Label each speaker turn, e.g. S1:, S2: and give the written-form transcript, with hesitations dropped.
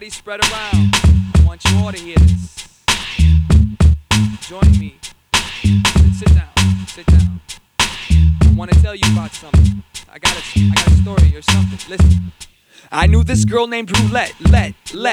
S1: Everybody spread around. I want you all to hear this. Join me. Sit down. Sit down. I want to tell you about something. I got a story or something. Listen. I knew this girl named Roulette. Let